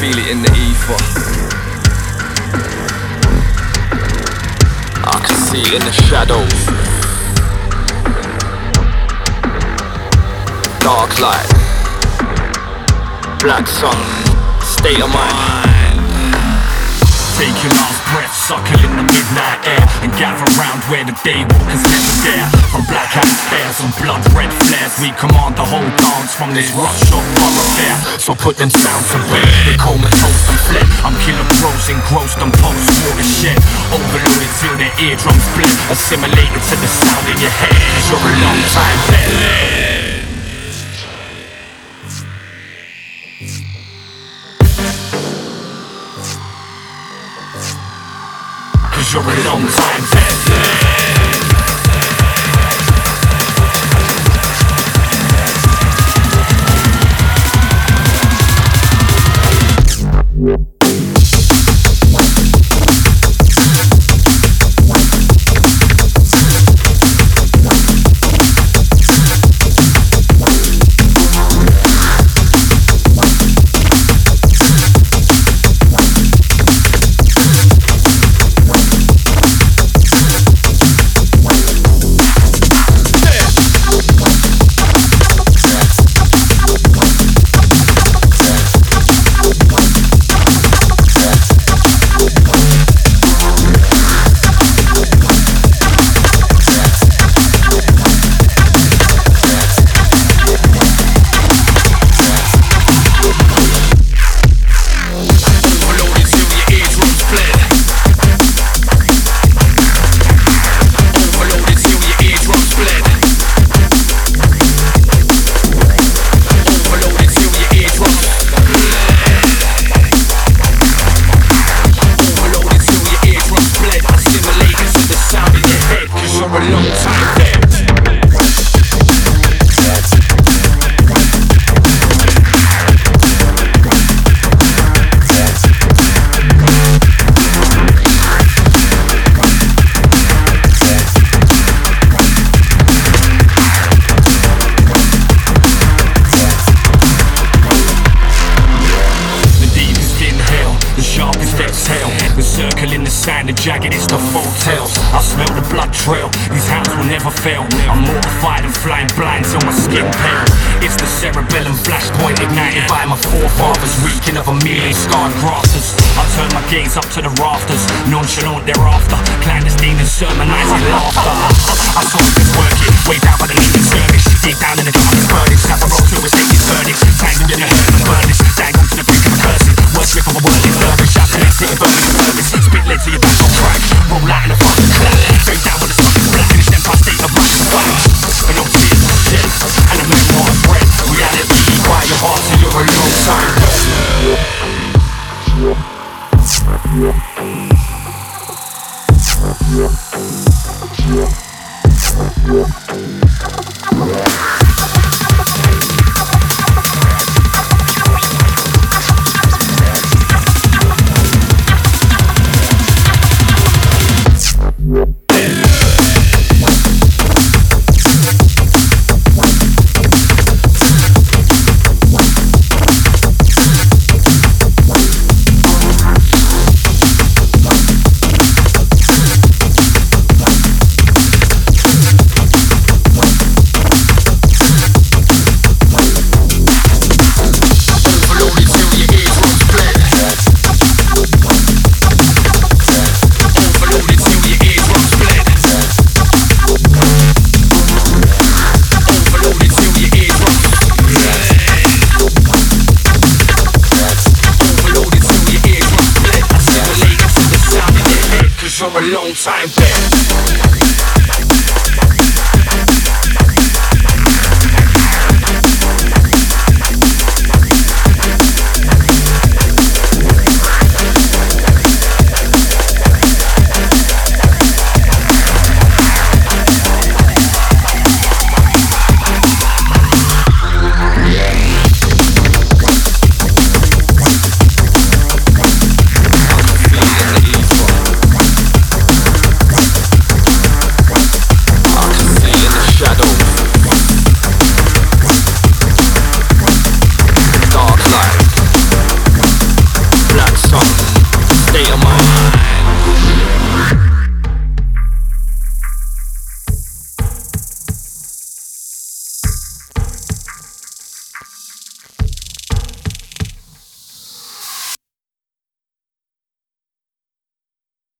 feel it in the ether. I can see it in the shadows. Dark light, black sun, state of mind. Take your last breath, suckle in the midnight air, and gather round where the day walkers never dare. From blackout stairs and blood red flares, we command the whole dance from this roughshod thoroughfare. So put them sounds to bed, they comatose and fled. I'm killer pros engrossed on post-watershed, overloaded till their eardrums bled, assimilated to the sound in your head, 'cause you're a long time dead. Cause you're a long time dead. Circling the sand, the jagged is the full tails. I smell the blood trail, these hands will never fail. I'm mortified and flying blind till my skin pale. It's the cerebellum flashpoint ignited by my forefathers, reeking of a million scarred grasses. I turn my gaze up to the rafters, nonchalant thereafter, clandestine and sermonizing laughter. I saw this working, way down by the leading service. Deep down in the darkest burdens, have a roll to a stated verdict. Tangled in the hurt and burners, dangled to the brink of a curse. Worship of a worldly nervous, shouting and sitting burning service. Spit lead to your back on track, roll out in a fucking clap. Straight down with the sun is black, finish them past state of rush and wax. And no tears of shed, and a memoir of bread. Reality, quiet your heart till you're a long time for a long time dead.